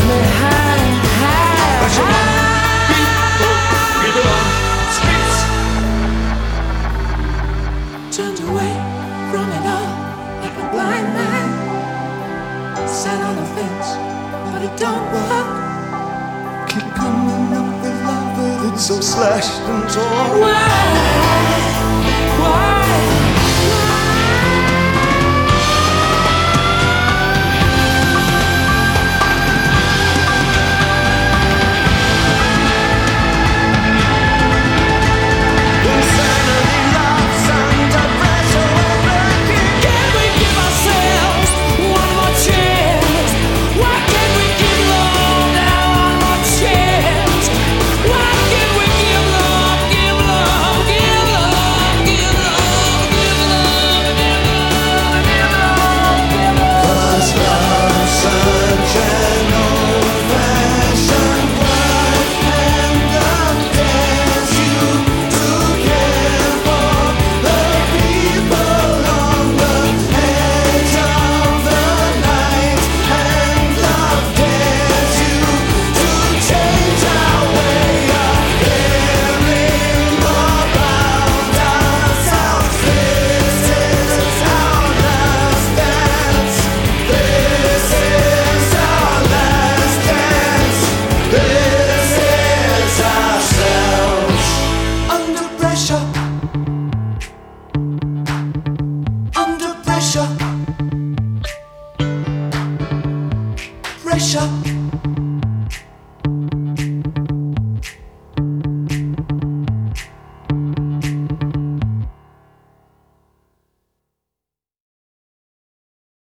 me high, high, Pressure on people, people on streets. turned away from it all like a blind man. Sat on the fence, but it don't work. Keep coming up with love, but it's so slashed and torn. Why? Insanity loves under pressure, we're breaking. Can we give ourselves one more chance? Why can't we give love now one more chance? Why can't we give love, give love, give love, give love, give love, give love, give love, give love? 'Cause love's such an old-fashioned word, and love dares you to care for the people on the edge of the night, and love dares you to change our way of caring about ourselves. This is our last dance. This is our last dance. This is ourselves. Under pressure. Under pressure. Pressure.